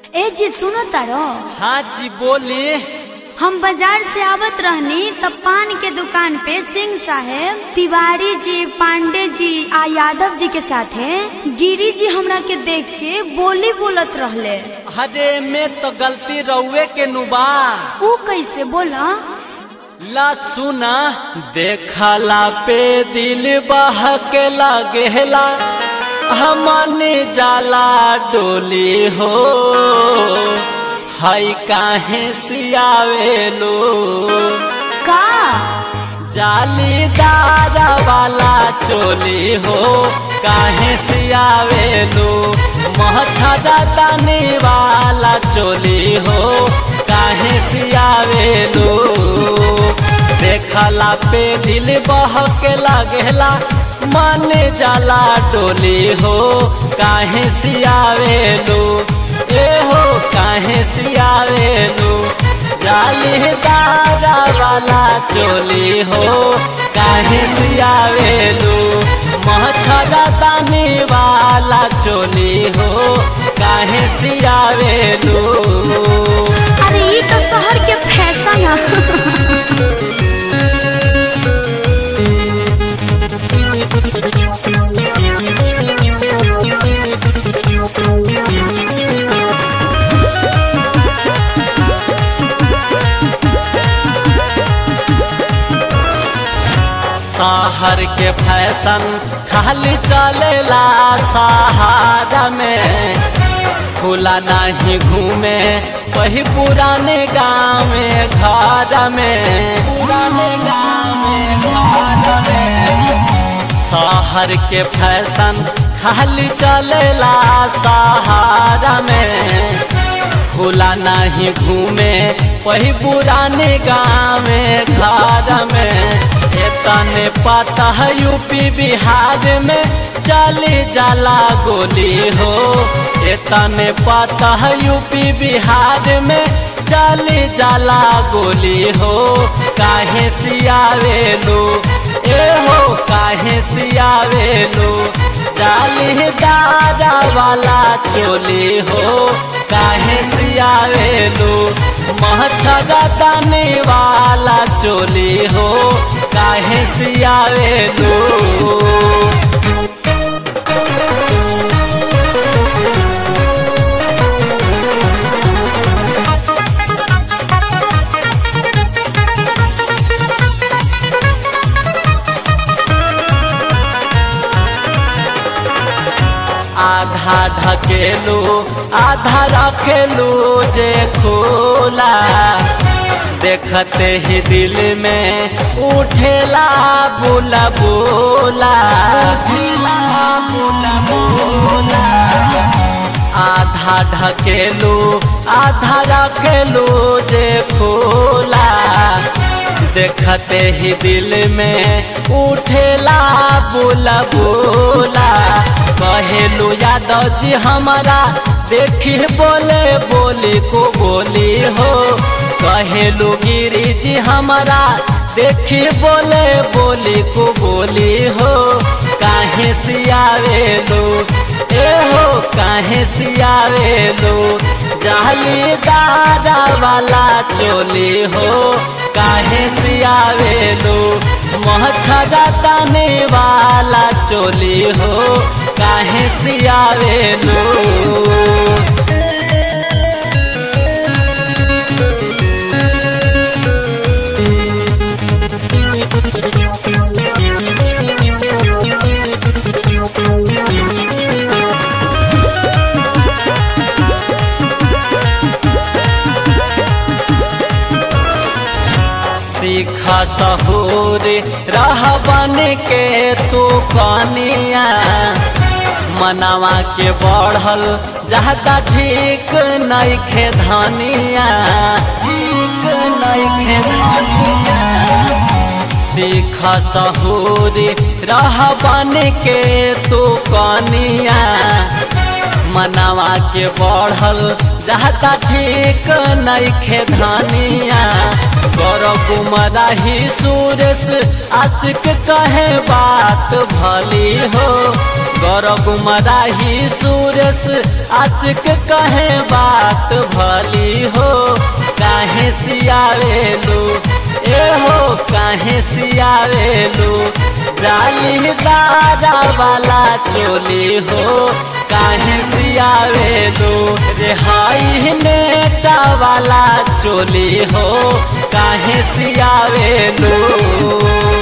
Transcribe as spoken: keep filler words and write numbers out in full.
ए जी सुनो तारो। हाँ जी बोली। हम बाजार से आवत रहनी तब पान के दुकान पे सिंह साहेब, तिवारी जी, पांडे जी आ यादव जी के साथे गिरी जी हमरा के देख के बोली बोलत रहले। अरे में तो गलती रउए के नुबा। ऊ कैसे बोला? ला सुना, देखला पे दिल बहके लागेला, हमने जाला डोली हो, हाय काहे सियावेलो का जालीदार वाला चोली हो, काहे सियावेलो मछरा दाने वाला चोली हो, काहे सियावेलो। देखला पे दिल बहके लागेला, माने जाला डोली हो, काहे सियावेलो ए हो, काहे सियावेलो जालीदार वाला चोली हो, काहे सियावेलो मछरा दाने वाला चोली हो, काहे सियावेलो। अरे ये तो शहर के फैशन है। शहर के फैशन खाली चलेला सहारा में, खुला नहीं घूमे वही पुराने गाँव में घर में, पुराने गाँव में घर में। शहर के फैशन खाली चलेला सहारा में, खुला नहीं घूमे वही पुराने गाँव में घर में। तने पता है यूपी बिहार में चली जाला गोली हो, तने पता है यूपी बिहार में चली जाला गोली हो, काहे सियावेलो ए हो, काहे सियावेलो जालीदार वाला चोली हो, काहे सियावेलो मछरा दाने वाला चोली हो, काहे सियावेलो। आधा ढकेलू आधा रखेलू जे खोला, देखते ही दिल में उठेला बोला बोला, उठेला बोला बोला। आधा ढकेलू आधा रखेलू जे खोला, देखते ही दिल में उठेला बोला बोला। कहेलू यादव जी हमारा देखी बोले बोली को बोली हो, कहेलू गिरी जी हमारा देखी बोले बोली को बोली हो, काहे सियावेलो ए हो, काहे सियावेलो जालीदार वाला चोली हो, काहे सियावेलो मछरा दाने वाला चोली हो, काहे सियावेलो। सीखा सहूर रह बन के तू कनिया, मनावा के बढ़ल ज्यादा ठीक नइखे धनिया, ठीक नइखे धनिया। सीखा सहूर रह बन के तू कनिया, मनावा के बढ़ल ज्यादा ठीक नइखे धनिया। करो गुमराही सुरेश आशिक कहे बात भली हो, गौरव गुमराही सुरेश आशिक कहे बात भली हो काहे सियावेलू ए हो काहे सियावेलू जालीदारा वाला चोली हो काहे सियावेलू रेहाई नेटा वाला चोली हो काहे सियावेलू।